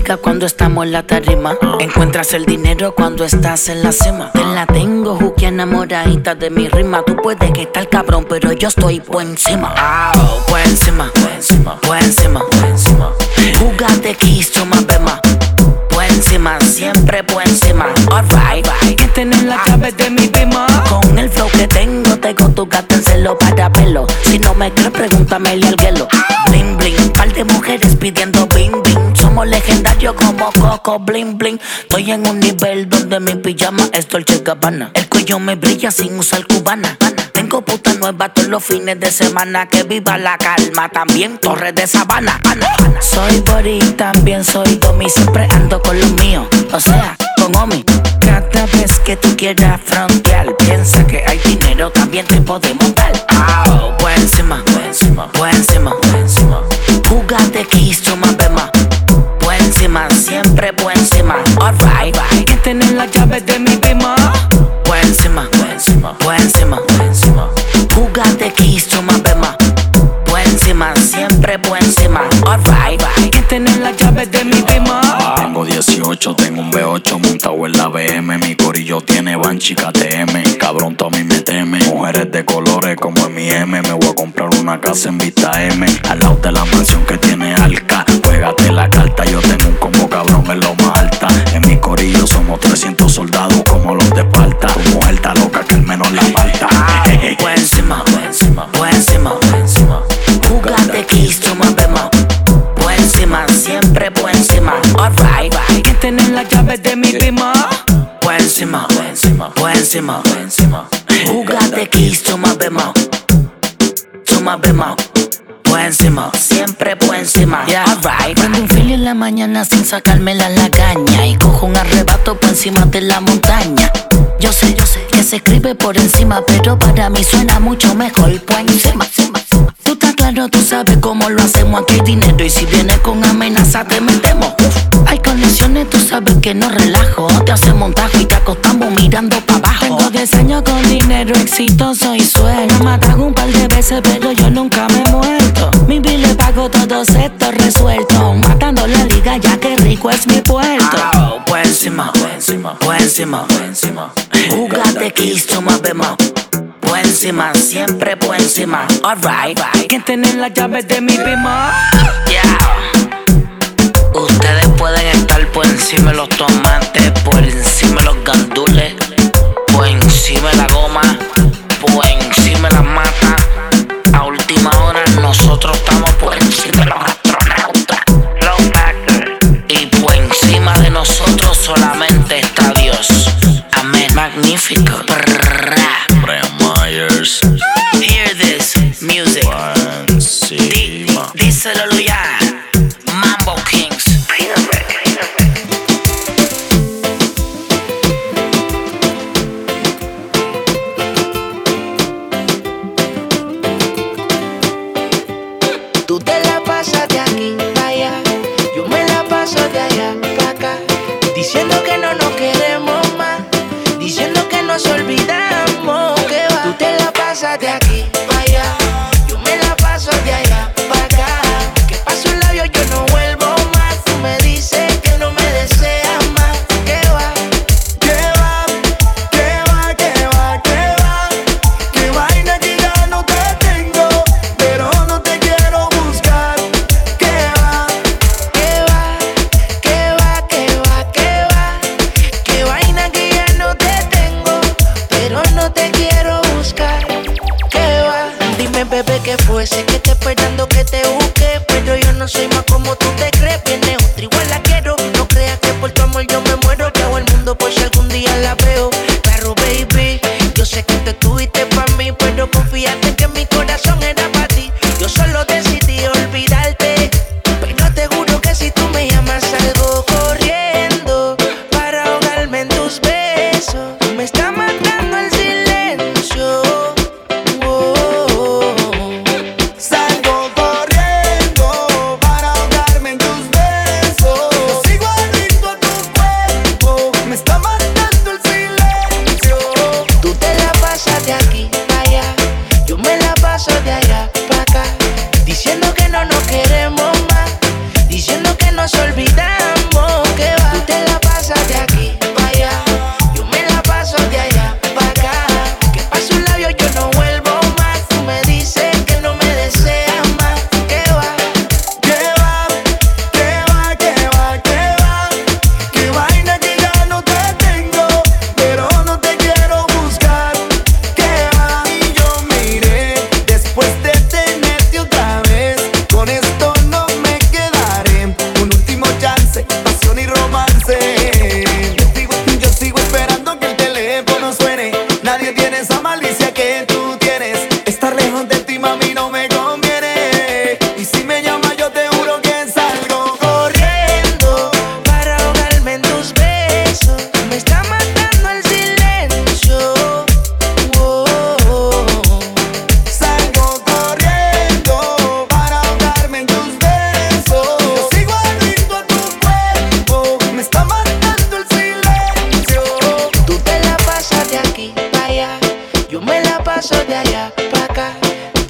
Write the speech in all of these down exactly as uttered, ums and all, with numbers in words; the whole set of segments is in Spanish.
música cuando estamos en la tarima. Encuentras el dinero cuando estás en la cima. Te la tengo, Juki, enamoradita de mi rima. Tú puedes que estar cabrón, pero yo estoy por encima. Oh, por encima, por encima, por encima, por encima. Jugate quiso más bema. Por encima, siempre por encima. Alright, hay que tener la llave de mi bima. Con el flow que tengo, tengo tu gato en celo para pelo. Si no me crees, pregúntamele al guelo. Bling bling, par de mujeres pidiendo bing bing. Somos legendarios como Coco bling bling. Estoy en un nivel donde mi pijama es Dolce Gabbana. El cuello me brilla sin usar cubana. Tengo puta nueva todos los fines de semana. Que viva la calma, también Torres de Sabana. Soy body, también soy Domi. Siempre ando con los míos, o sea, con Omi. Cada vez que tú quieras frontear, piensa que hay dinero, también te podemos dar. Oh, por encima, por encima, por encima, por encima. Jugate quiso más bema. Por encima, siempre por encima. Alright, hay que tener la llave de mi bima. Por encima, por encima, por encima, por encima. Jugate quiso más bema. Por encima, siempre por encima. Alright, hay que tener la llave de mi bima. Tengo dieciocho, tengo un V ocho montado en la B M. Mi corillo tiene Banshee K T M. Cabrón, tú a mí me teme. Mujeres de colores como en mi M. Me voy a comprar una casa en Vista M. Al lado de la mansión que tiene Alca. Juégate la carta, yo tengo un combo cabrón en lo más alta. En mi corillo somos trescientos soldados como los de Esparta. Tu mujer está loca que al menos la falta. Por encima, por encima, por encima, por encima. Jugate quiso más bema. Por encima, siempre por encima. Alright, hay que tener la llave de mi bima. Por encima, por encima, por encima, por encima. Jugate quiso más bema. Tú más bema. Por encima, siempre por encima. Yeah. Alright, prendo un fili en la mañana sin sacármela la caña. Y cojo un arrebato por encima de la montaña. Yo sé, yo sé que se escribe por encima, pero para mí suena mucho mejor por encima, encima, encima. Tú estás claro, tú sabes cómo lo hacemos. Aquí hay dinero y si vienes con amenaza te metemos. Uf. Hay conexiones, tú sabes que no relajo. Te hacemos un tajo y te acostamos mirando para abajo. Tengo diez años con dinero exitoso y suelo. Me matan un par de veces pero yo nunca me he muerto. Mi bill le pago todos estos resueltos. Matando la liga ya que rico es mi puerto. Oh, por encima, por encima, por encima, por encima. Jugate quiso más bema. Por encima, siempre por encima. Alright, hay que tener la llave de mi bima. Yeah. Ustedes pueden estar por encima de los tomates, por encima de los gandules, por encima de la goma, por encima de las matas. A última hora nosotros estamos por encima de los astronautas. Low factor. Y por encima de nosotros solamente está Dios. Amén. Magnífico. Brian Myers. Hear this music. Di, díselo ya. Mambo Kings. Tú te la pasas de aquí para allá, yo me la paso de allá para acá, diciendo que no nos queremos más, diciendo que nos olvidamos, que va. Tú te la pasas de aquí para allá, yo me la paso de allá para acá, que paso un labio yo no vuelvo más. Tú me dices que no me deseas más, que va. Que va, que va, que va, que va. Que vaina que ya no te tengo, pero no te quiero buscar. Que va, Que va, que va, que va, que va. Que vaina que ya no te tengo, pero no te quiero buscar. Que va. Dime, bebé, que fue. Sé que te esperando que te busque, pero yo no soy más como tú te crees. Viene otra, igual la quiero. No creas que por tu amor yo me muero. Que hago el mundo por si algún día la veo. Claro, baby, yo sé que tú estuviste pa' mí, pero confíate que mi corazón era pa' ti. Yo solo decidí olvidarte, pero te juro que si tú me llamas salgo corriendo para ahogarme en tus besos. Me está matando el silencio. Oh, oh, oh. salgo corriendo para ahogarme en tus besos. Yo sigo adicto a tu cuerpo, me está matando el silencio. Tú te la pasas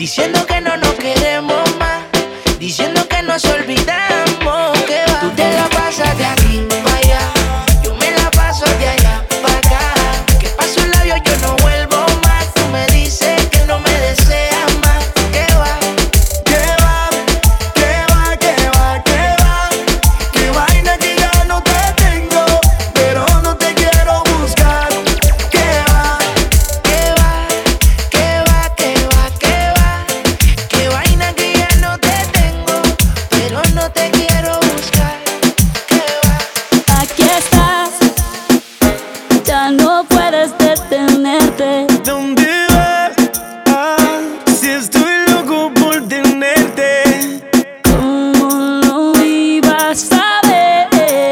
diciendo que no nos queremos más, diciendo que nos olvidamos. Que va, tú te la pasas de aquí para allá, yo me la paso de allá para acá. Que paso un labio yo no vuelvo más. Tú me dices que no me deseas más. Que va, que va, que va, que va, que va. Que vaina que ya no te tengo, pero no te quiero buscar. Que va, que va, que va, que va, que va. Que vaina que ya no te tengo, pero no te quiero buscar. Que va. Aquí estás, ya no puedes detenerte. ¿dónde vas? Ah, si estoy loco por tenerte. ¿Cómo lo ibas a ver?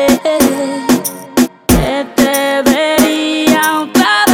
Que te vería otra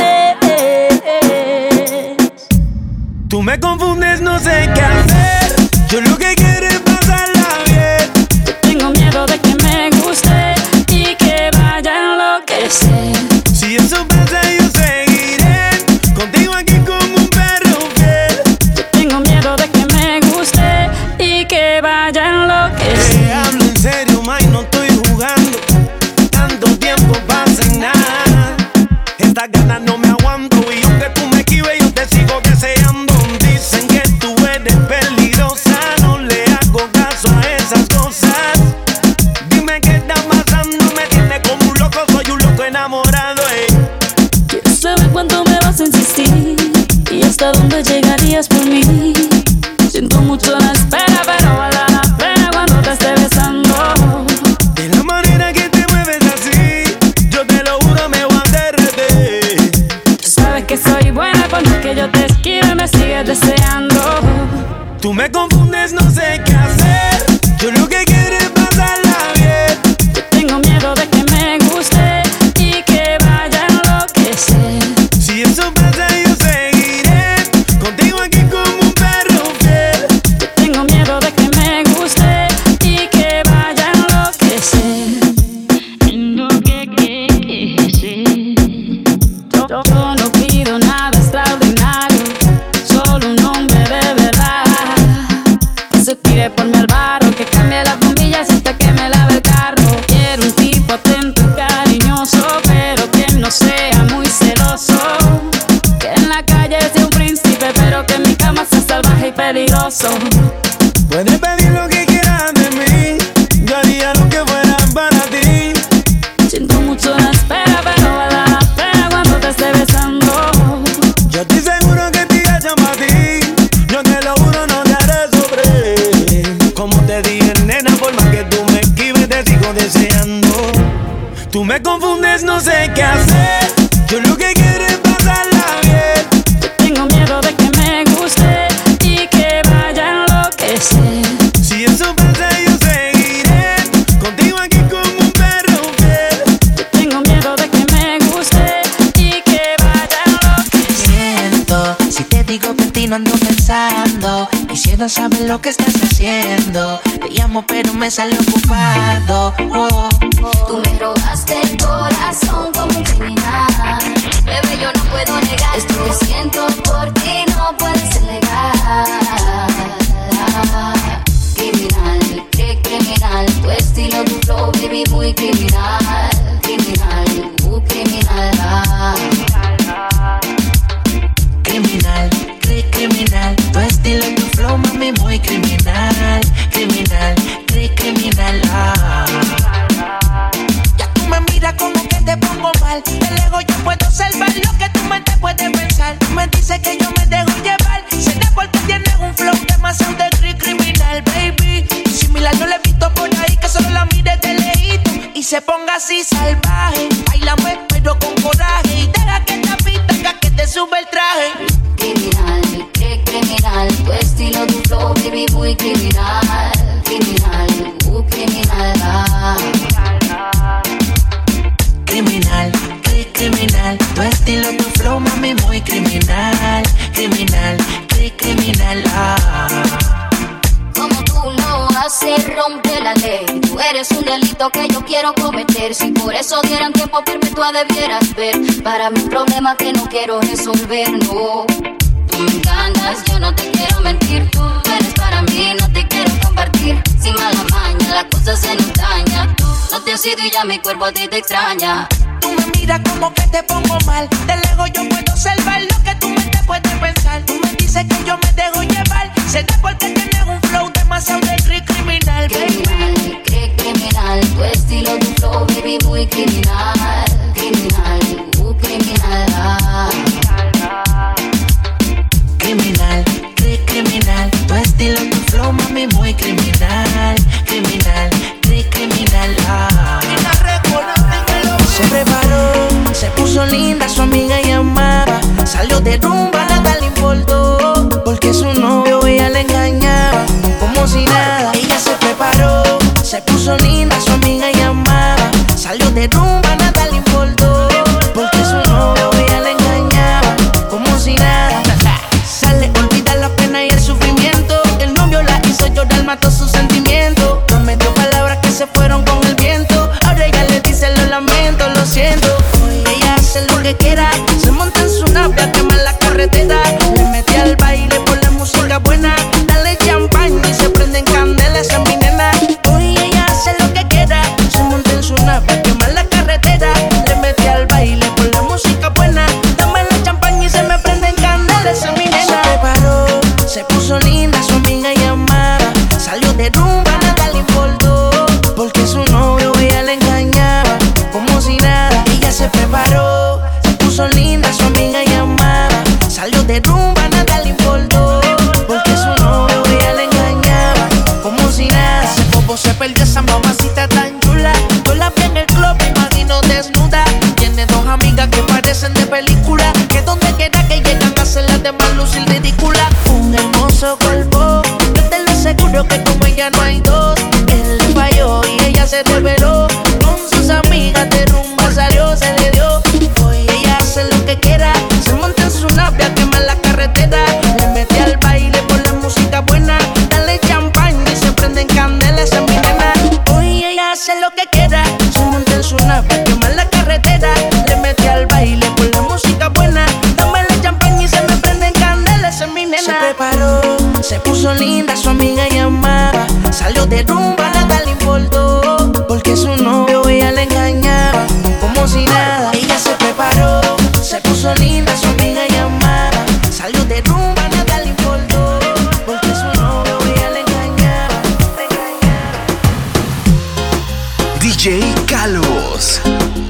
vez. Tú me confundes, no sé qué hacer. Yo lo que quiero es pasarla bien. Tengo miedo de que me guste y que vaya a enloquecer. Si eso pasa, yo seguiré contigo aquí como un perro fiel. Tengo miedo de que me guste y que vaya a enloquecer. Te hablo en serio, may, no estoy jugando. Tanto tiempo pasa en nada. Estas ganas no me aguanto. Y aunque tú me esquives, yo te sigo deseando. Dicen que tú eres peligrosa, no le hago caso a esas cosas. Dime qué está pasando, me tiene como un loco. Soy un loco enamorado, eh. Quiero saber cuánto me vas a insistir y hasta dónde llegarías por mí. Siento mucho la espera, pero vale la pena cuando te esté besando. De la manera que te mueves así, yo te lo juro, me voy a derretir. Tú sabes que soy buena, por más que yo te esquive me sigues deseando. Tú me confundes, no sé qué hacer. Yo lo que quiero es pasarla bien. Tengo miedo de que me guste y que vaya a enloquecer. Si eso pasa, yo seguiré contigo aquí como un perro fiel. Tengo miedo de que me guste y que vaya a enloquecer. Enloquecer. Yo, yo no pido nada extraordinario, solo un hombre de verdad. Que se tire por mi albaro, que cambie las bombillas hasta que me lave el carro. Quiero un tipo atento y cariñoso, pero que no sea muy celoso. Que en la calle sea un príncipe, pero que en mi cama sea salvaje y peligroso. Puedes pedir lo que quieras de mí, yo haría lo que fuera para ti. Siento mucho la espera, pero vale la pena cuando te esté besando. Yo estoy seguro que te echan para ti. Yo te lo juro, no te haré sufrir. Como te dije, nena, por más que tú me esquives, te sigo deseando. Tú me confundes, no sé qué hacer. Yo lo que quiero es pasarla bien. Tengo miedo de que me guste y que vaya a enloquecer. Si eso pasa, yo seguiré contigo aquí como un perro fiel. Tengo miedo de que me guste y que vaya a enloquecer. Siento, si te digo que en ti no ando pensando, quisiera saber lo que estás haciendo. Te llamo pero me sale ocupado. Oh, oh. Tú me robaste el corazón como un criminal. Bebé, yo no puedo negar esto que siento por ti, no puede ser legal. Criminal, qué criminal, tu estilo, tu flow, baby, muy criminal. Criminal, uh, criminal. Criminal, cri criminal, tu estilo y tu flow, mami, muy criminal. Criminal, cri criminal. Ah. Ya tú me miras como que te pongo mal. De lejos yo puedo salvar lo que tu mente puede pensar. Tú me dices que yo me dejo llevar. Será porque tienes un flow demasiado de cri criminal, baby. Similar no le he visto por ahí, que solo la mires de lejito y se ponga así salvaje. Bailame pero con coraje y deja que esta pista haga que te sube el traje. Criminal, qué criminal, tu estilo, tu flow, baby, muy criminal. Criminal, uh, criminal. Criminal, cri criminal, tu estilo, tu flow, mami, muy criminal. Criminal, cri criminal. Ah. Como tú lo haces, rompe la ley. Tú eres un delito que yo quiero cometer. Si por eso dieran tiempo firme, tú debieras ver. Para mis problemas que no quiero resolver, no. Tú me encantas, yo no te quiero mentir. Tú eres para mí, no te quiero compartir. Sin mala maña, la cosa se nos daña. Tú no te has ido y ya mi cuerpo a ti te extraña. Tú me miras como que te pongo mal. De lejos yo puedo observar lo que tu mente puede pensar. Tú me dices que yo me dejo llevar. Será porque tienes un flow demasiado de cri- criminal, baby. Criminal, cri- criminal. Tu estilo, tu flow, baby, muy criminal. Criminal, uh, criminal. Ah. Criminal, cri- criminal. Tu estilo, tu flow, mami, muy criminal. Criminal, cri- criminal. Ah. Se preparó, se puso linda, su amiga llamaba. Salió de rumba, nada le importó, porque su novio ella le engañaba, como si nada. Ella se preparó, se puso linda, su amiga llamaba. Salió de rumba, nada le importó, porque su novio ella le engañaba, como si nada. Sale, olvida la pena y el sufrimiento. El novio la hizo llorar, mató sus sentimientos. Prometió palabras que se fueron con el viento. Ahora ella le dice lo lamento, lo siento. Hoy ella hace lo que quiera, se monta en su nave a quemar la carretera. Le mete al baile por la música buena. Dale champán y se prenden candelas en mi nena. Hoy ella hace lo que quiera, se monta en su nave a quemar la carretera. Le mete al baile por la música buena. Dame la champán y se me prenden candelas en mi nena. Se preparó, se puso linda, su amiga llamaba. Salió de rumba, nada le importó, porque su novio ella le engañaba, como si nada. Ella se preparó, se puso linda, su amiga llamaba. Salió de rumba, nada le importó, porque su novio ella le engañaba, como si nada. Ese bobo se perdió, esa mamacita tan chula. Yo la vi en el club, me imagino desnuda. Tiene dos amigas que parecen de película, que donde quiera que llegan a hacer las demás lucir ridícula. Un hermoso cuerpo, yo te lo aseguro que como ella no hay dos. Él le falló y ella se reveló. Con sus amigas de rumba salió, se le dio. Hoy ella hace lo que quiera, se monta en su nave a quemar la carretera. Le mete al baile por la música buena. Dale champán y se prenden candelas en mi nena. Hoy ella hace lo que quiera, se monta en su nave a quemar la carretera. Le mete al baile por la música buena. Dame la champán y se me prenden candelas en mi nena. Se preparó, se puso linda, su amiga llamaba. Salió de rumba, nada le importó, porque su novio ella le engañaba, como si nada. Ella se preparó, se puso linda, su amiga llamaba. Salió de rumba, nada le importó, porque su novio ella le engañaba, le engañaba. D J Carlos.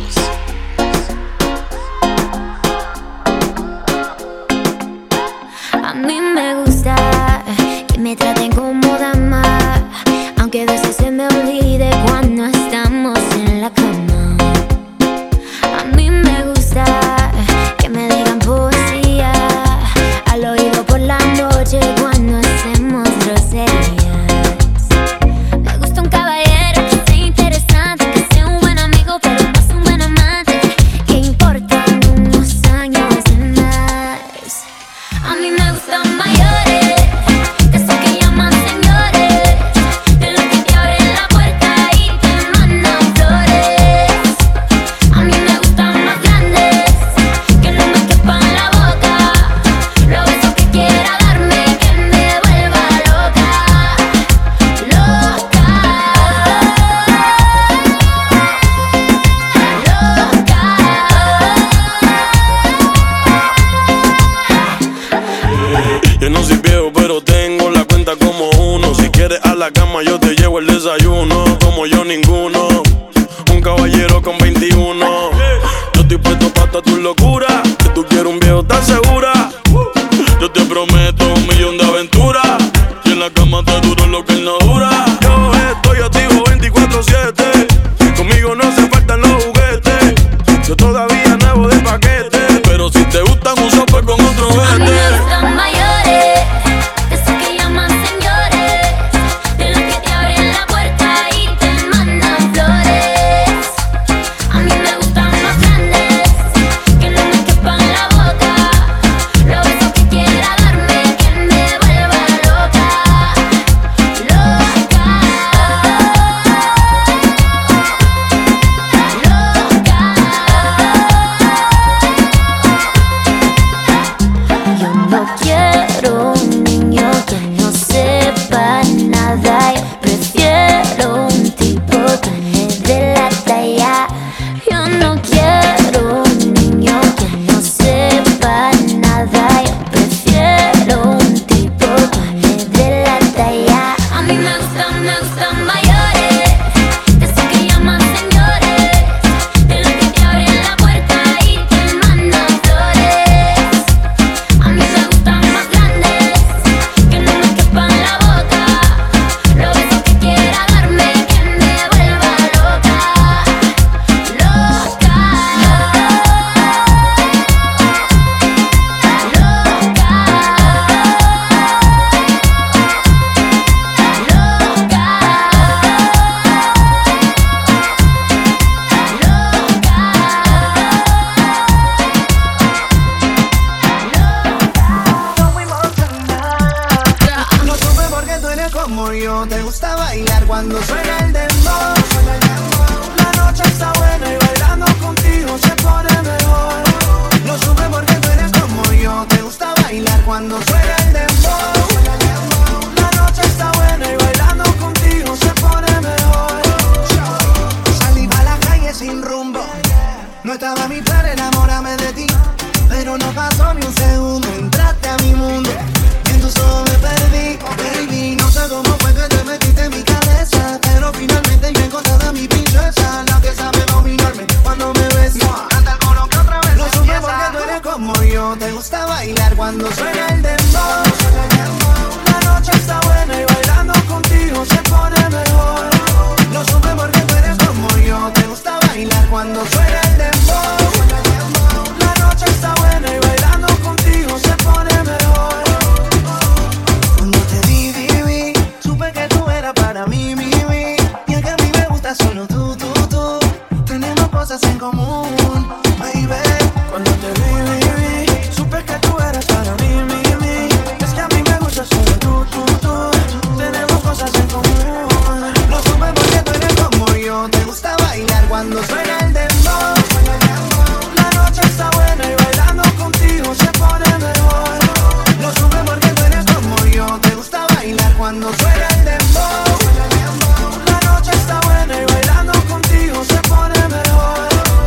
A mí me gusta que me traten como dama, aunque a veces se me olvide cuando estamos en la cama. A mí me gusta que me digan poesía al oído por la noche cuando hacemos groserías. Me gusta un caballero que sea interesante, que sea un buen amigo pero más un buen amante, que importan unos años de más. A mí me gustan mayores, de esos que llaman señores, de los que te abren la puerta y te mandan flores. A mí me gustan más grandes, que no me quepan la boca, los besos que quiera darme, que me vuelva loca, loca, Yo no soy viejo, pero tengo la cuenta como uno. Si quieres a la cama, yo te llevo el desayuno. Como yo, ninguno. Un caballero con veintiuno. Yo estoy puesto pa' toda tu locura. Que tú quieres un viejo tan segura. Yo te prometo un millón de aventuras. Y en la cama te duro lo que él no dura. Yo estoy activo veinticuatro siete. Conmigo no hace falta los juguetes. Yo todavía nuevo de paquete. Pero si te gustan un sope con otro a mí vete. me gustan mayores, de esos que llaman señores, de los que te abren la puerta y te mandan flores. A mí me gustan más grandes, que no me yo. Te gusta bailar cuando suena el dembow. La noche está buena y bailando contigo se pone mejor. Lo supe porque tú eres como yo. Te gusta bailar cuando suena el dembow. La noche está buena y bailando contigo se pone mejor. Cuando te vi, vi, vi, supe que tú eras para mí, mi, mi. Y es que a mí me gusta solo tú, tú, tú. Tenemos cosas en común, baby. Cuando te vi, vi, vi, supe que tú eras para mí, mi, mi. Es que a mí me gusta solo tú, tú, tú. Tenemos cosas en común. Lo supe porque tú eres como yo. Te gusta bailar cuando suena el dembow. La noche está buena y bailando contigo se pone mejor. Lo supe porque tú eres como yo. Te gusta bailar cuando suena el dembow. La noche está buena y bailando contigo se pone mejor.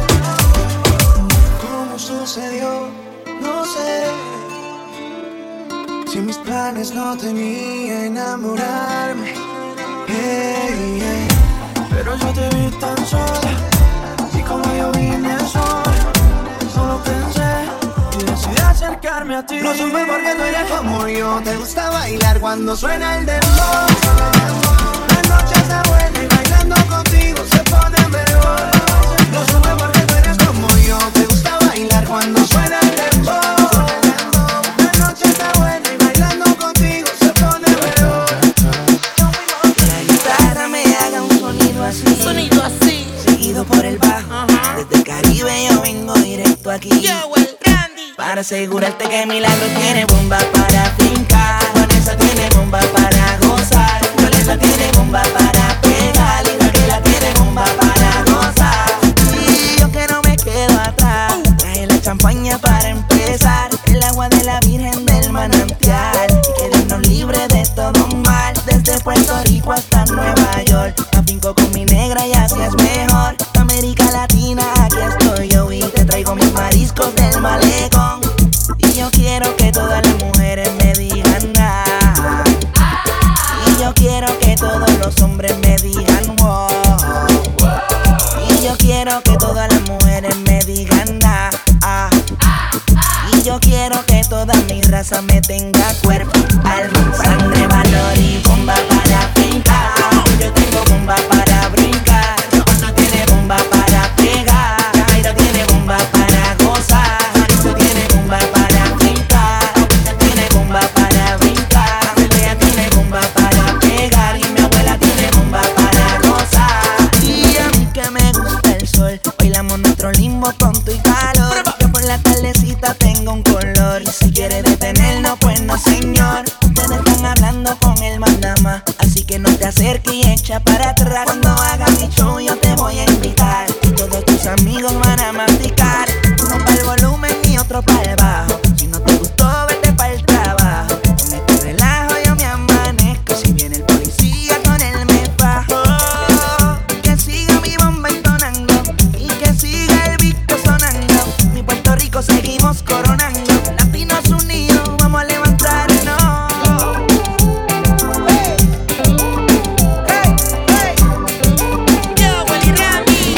¿Cómo sucedió? No sé. Si en mis planes no tenía enamorarme, hey, hey. Pero yo te vi tan sola y como yo vine sola, solo pensé y decidí acercarme a ti. No supe por qué tú eres como yo. Te gusta bailar cuando suena el dembow. La noche está buena y bailando contigo se pone mejor. No supe por qué tú eres como yo. Te gusta bailar cuando suena el dembow. La noche está buena y bailando contigo se pone mejor. Que la guitarra me haga un sonido así, Sonido así, seguido por el bajo. ajá. Desde el Caribe yo vengo directo aquí Yo, el Candy. para asegurarte que Milagro tiene bomba para fincar. Vanessa tiene bomba para gozar. Vanessa tiene bomba para pegar. Y Gabriela tiene bomba para gozar. Y yo que no me quedo atrás, traje la champaña para empezar. El agua de la Virgen del Manantial, y que Dios nos libre de todo mal. Desde Puerto Rico hasta Nueva York, la finco con mi negra y así es mejor. América Latina, aquí estoy yo y te traigo mis mariscos del malecón. Y yo quiero que todas las mujeres me digan ah. Y yo quiero que todos los hombres me digan wow. Y yo quiero que todas las mujeres me digan ah, ah. Y yo quiero que toda mi raza me tenga cuerpo, alma, sangre, valor y bomba para pintar. Yo tengo bomba para brincar. Rosa tiene bomba para pegar. Jaira tiene bomba para gozar. Marisa tiene bomba para brincar. Tiene bomba para brincar. Andrea tiene bomba para pegar. Y mi abuela tiene bomba para gozar. Y a mí que me gusta el sol, bailamos nuestro limbo con tu y calor. Yo por la tardecita tengo un color, y si quiere detenernos pues no señor. Ustedes están hablando con el mandama, así que no te acerques y echa para atrás. Cuando haga mi show yo te voy a invitar, y todos tus amigos van a masticar. Uno para el volumen y otro para el bajo. Si no te gustó vete para el trabajo. Con este relajo yo me amanezco, si viene el policía con él me bajo. Que siga mi bomba entonando y que siga el bico sonando. Mi Puerto Rico seguimos coronando. Latinos unidos vamos a levantarnos. Hey, hey, hey. Yo, el Candy.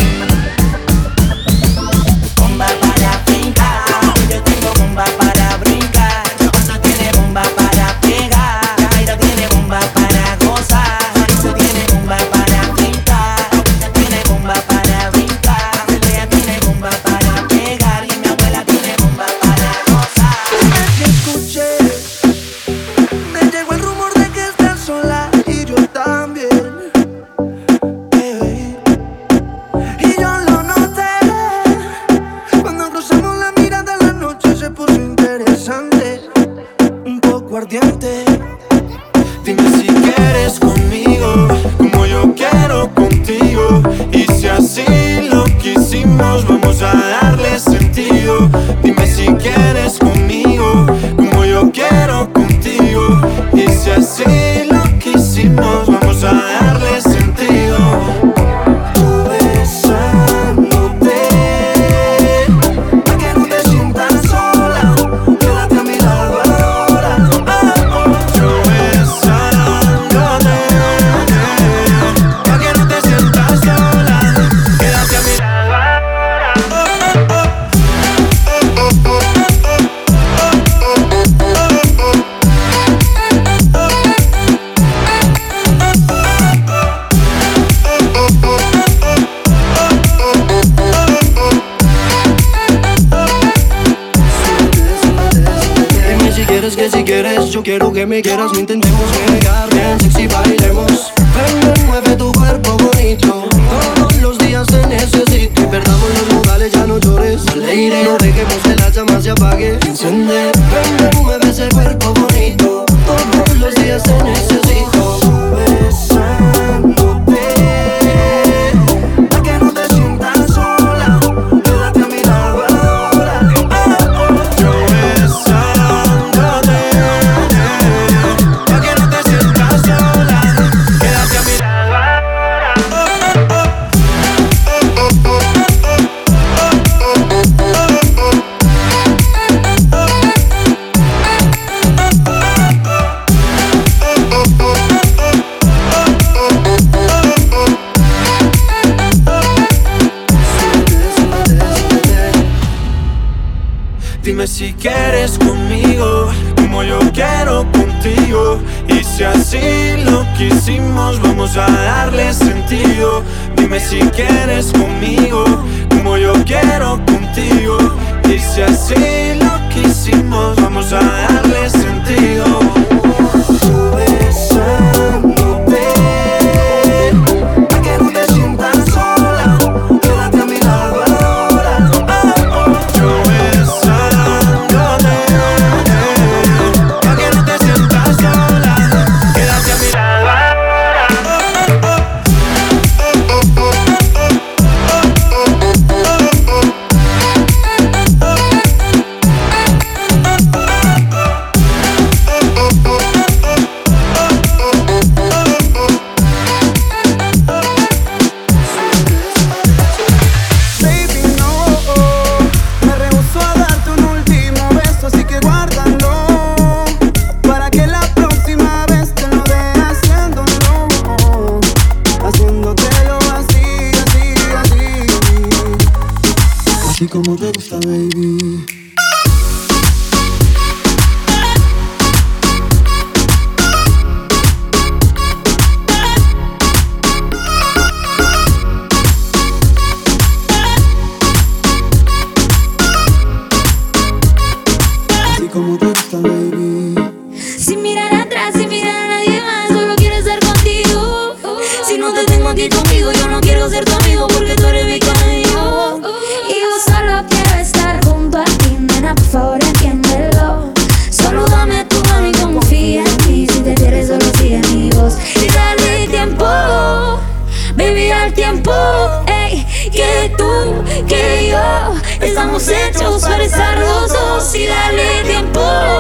Bomba para pintar, yo tengo bomba para brincar. Rosa tiene bomba para pegar. Jaira tiene bomba para gozar. Marisa tiene bomba para pintar. Tiene bomba para brincar. Andrea tiene bomba para pegar. Y mi abuela tiene bomba para gozar. Que escuché, me llegó el rumor de que estás sola y yo también, baby. Y yo lo noté cuando cruzamos la mirada, la noche se puso interesante, un poco ardiente. Dime si quieres conmigo, como yo quiero contigo. Y si así lo quisimos, vamos a darle sentido. Dime si quieres conmigo, como yo quiero contigo. Y si así lo quisimos, vamos a darle sentido. Tú besándote, Pa' que no te sientas sola, quédate a mi lado ahora. Oh, oh. yo besándote, pa' que no te sientas sola, quédate a mi lado ahora. quieres, que si quieres, yo quiero que me quieras. No intentemos llegar bien sexy, bailemos. Ven, ven, mueve tu cuerpo bonito. Todos los días te necesito. Y perdamos los modales, ya no llores. Lady, no dejemos que la llama se apague. Encender, ven, ven, mueve ese cuerpo bonito. Todos los días te necesito. Besándote, pa' que no te sientas sola. Quédate a mi lado ahora. Yo besándote, pa' que no te sientas sola. Quédate a mi lado ahora. Dime si quieres conmigo, como yo quiero contigo. Y si así lo quisimos, vamos a darle sentido. Dime si quieres conmigo, como yo quiero contigo. Y si así lo quisimos, vamos a darle sentido. Besándote, pa' que no te sientas sola. Quédate a mi lado ahora. Yo besándote, pa' que no te sientas sola. Quédate a mi lado ahora. Baby, no, me rehúso a darte un último beso, así que guárdalo, para que la próxima vez te lo dé haciéndolo, haciéndotelo así, así, así, así como te gusta, baby. Así como te gusta, baby. Sin mirar atrás, sin mirar a nadie más, solo quiero estar contigo. Si no te tengo aquí conmigo, yo no quiero ser tu amigo, porque tú eres mi cariño. Y yo solo quiero estar junto a ti, nena, por favor entiéndelo. Solo dame tu mano y confía en mí. Si te quieres, solo sigue mi voz y dale tiempo, baby, al tiempo. Ey, que tú, que yo estamos hechos para estar los dos. Y dale tiempo,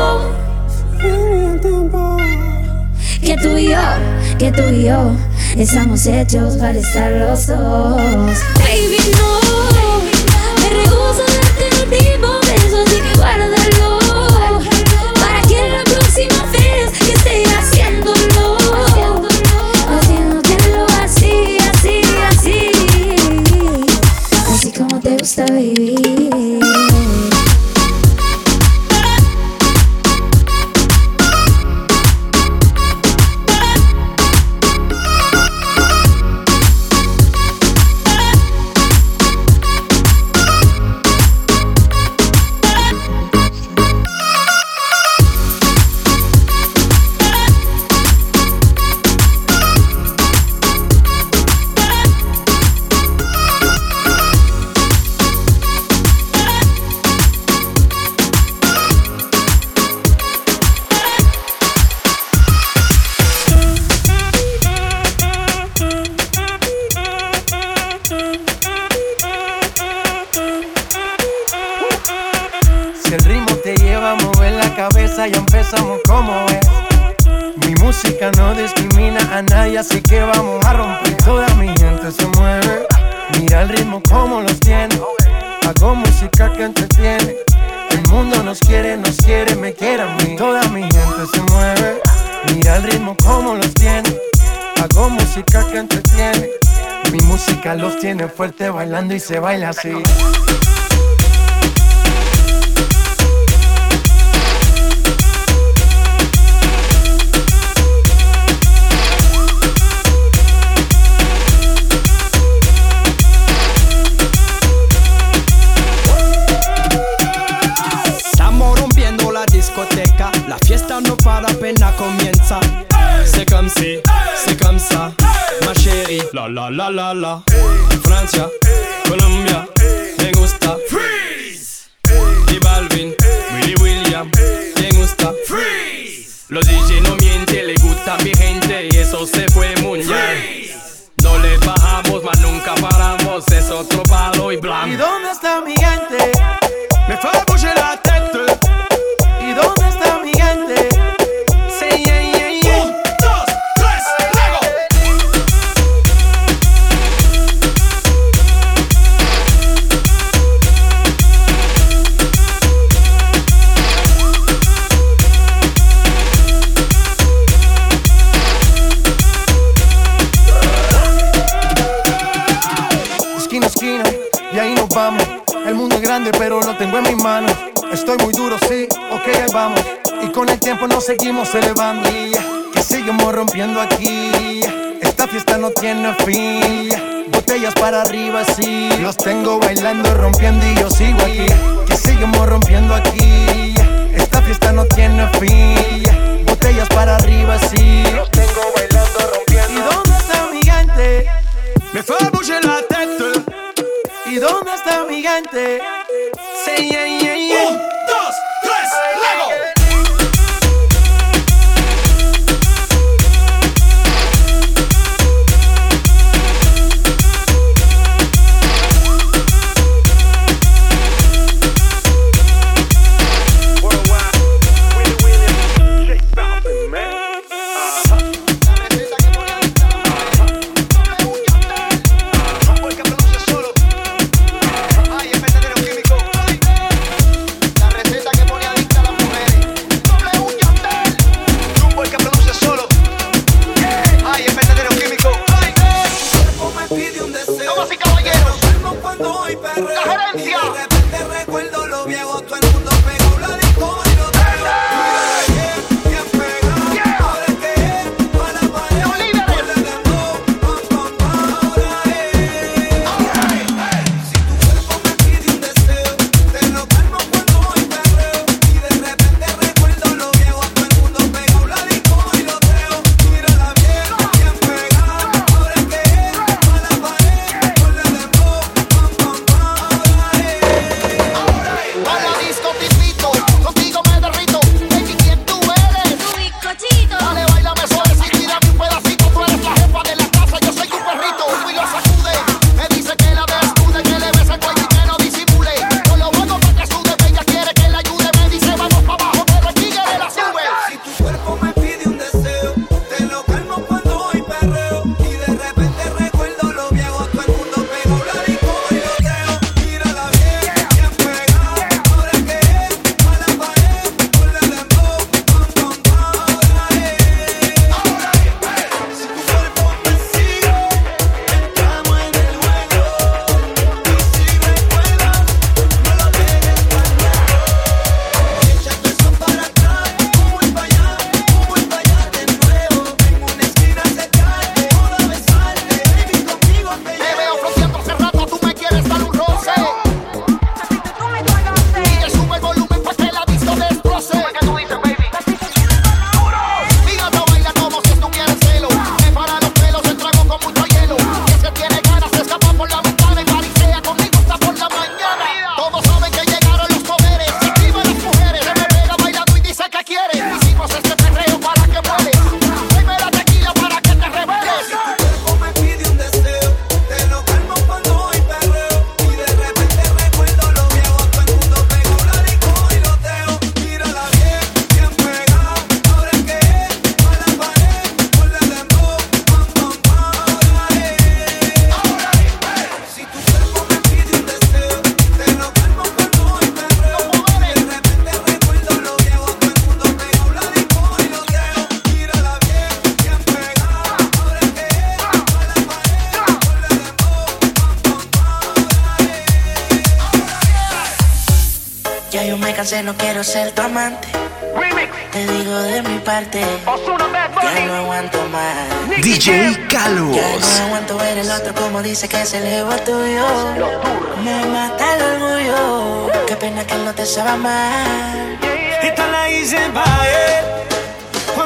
que tú y yo, que tú y yo estamos hechos para estar los dos. Baby, no, me rehúso a darte el último beso, así que guárdalo, para que la próxima vez que esté haciéndolo, haciéndotelo así, así, así, así como te gusta, baby. Si el ritmo te lleva a mover la cabeza, ya empezamos como es. Mi música no discrimina a nadie, así que vamos a romper. Toda mi gente se mueve, mira el ritmo como los tiene. Hago música que entretiene. El mundo nos quiere, nos quiere, me quiere a mí. Toda mi gente se mueve, mira el ritmo como los tiene. Hago música que entretiene. Mi música los tiene fuerte bailando y se baila así. Estamos rompiendo la discoteca, la triunfar apenas comienza. C'est comme si, c'est comme ça, ma chérie. La la la la la. Francia, Colombia, me gusta. Freeze. Y Balvin, Willy William, me gusta. Freeze. Los D J no mienten, le gusta mi gente y eso se fue muy bien. No le bajamos, mas nunca paramos, es otro palo y blanco. ¿Y dónde está mi gente? Me fue a bouger la tête. ¿Y dónde está mi gente? Sí, yeah, yeah, yeah. Un, dos, tres, luego. Esquina a esquina, y ahí nos vamos. El mundo es grande, pero lo tengo en mis manos. Estoy muy duro, sí, ok, ahí vamos. Y con el tiempo nos seguimos elevando. Que seguimos rompiendo aquí. Esta fiesta no tiene fin. Botellas para arriba, sí. Los tengo bailando, rompiendo y yo sigo aquí. Que seguimos rompiendo aquí. Esta fiesta no tiene fin. Botellas para arriba, sí. Los tengo bailando, rompiendo. ¿Y dónde está mi gente? Me fue a bouger la tête. ¿Y dónde está mi gente? Sí, yeah, yeah, yeah. Un, dos, tres, luego. No quiero ser tu amante. Te digo de mi parte, ya no aguanto más. D J Carlos. Ya no aguanto ver el otro como dice que se le va tuyo. Me mata el orgullo. Qué pena que él no te sabe amar. Esta la hice pa' él,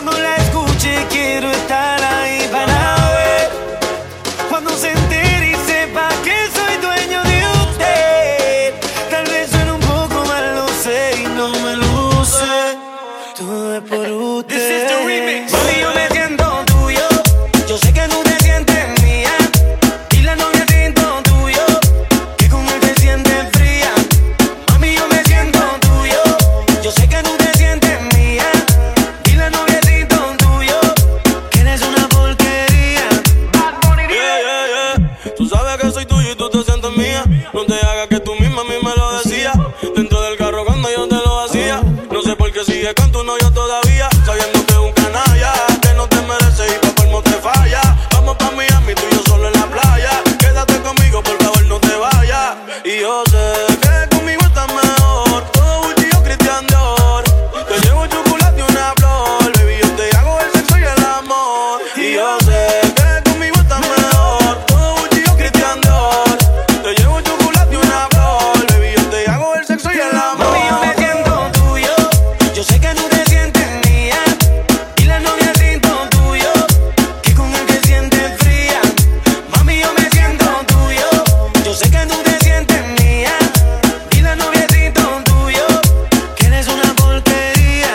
Cuando la escuche quiero estar ahí para ver. Cuando se entere y sepa que soy dueño de usted. Tal vez suene un poco mal, lo sé y no me luce. Todo es por usted. This is the remix. Mami, yo me siento tuyo. Yo sé que tú te sientes mía. Y la novia siento tuyo. Que con él te sientes fría. Mami, yo me siento tuyo. Yo sé que tú te sientes mía. Y la novia siento tuyo. Que eres una porquería. Yeah, yeah, yeah. Tú sabes que soy tuyo y tú te sientes mía. No te hagas que tú misma a mí me lo decías. Dentro del carro cuando yo te lo hacía. No sé por qué sigues con tu novio todavía. Sabiendo que es un canalla. Que no te merece y pa' colmo te falla. Vamos pa' Miami, tú y yo solo en la playa. Quédate conmigo, por favor no te vayas. Y yo sé que conmigo estás mejor. Todo Gucci o Christian Dior. Te llevo chocolate y una flor. Baby, yo te hago el sexo y el amor. Y yo sé que conmigo estás mejor. Todo Gucci o Christian Dior. Te llevo chocolate y una flor. Baby, yo te hago el sexo y el amor. Mami, yo me siento tuyo. Yo sé que tú te sientes mía. Y la novia siento tuyo. Que con él te sientes fría. Mami, yo me siento tuyo. Yo sé que tú te sientes mía. Y la novia siento tuyo. Que eres una porquería.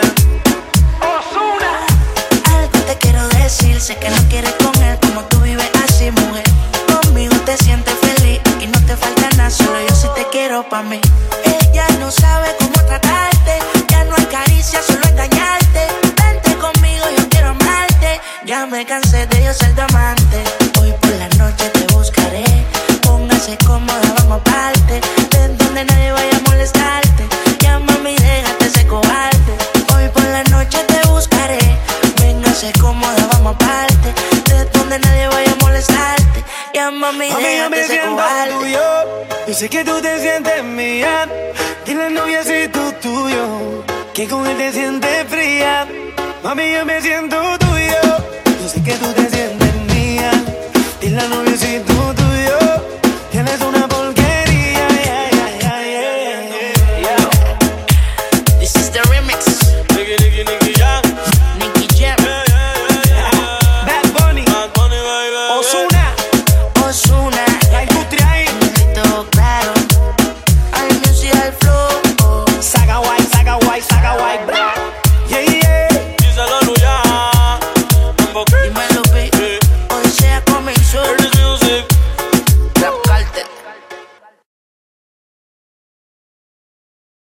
Ozuna. Algo te quiero decir, sé que no quieres con él como tú vives así, mujer. Conmigo te sientes feliz, aquí no te falta nada, solo yo sí te quiero pa' mí. Ella no sabe cómo tratarte, ya no hay caricia, solo engañarte. Vente conmigo, yo quiero amarte, ya me cansé de yo ser tu amante. Hoy por la noche te buscaré, póngase cómoda, vamos a parte, de donde nadie vaya a molestarte. Ya mami, déjate ese cobarde. Hoy por la noche te buscaré, véngase cómoda, vamos a parte, de donde nadie vaya a molestarte. Ya mami, Mami, yo déjate me ese siento cobarde. tuyo. Yo sé que tú te sientes mía. Y la novia siento tuyo. Que con él te sientes fría. Mami, yo me siento tuyo. Yo sé que tú te sientes mía. Y la novia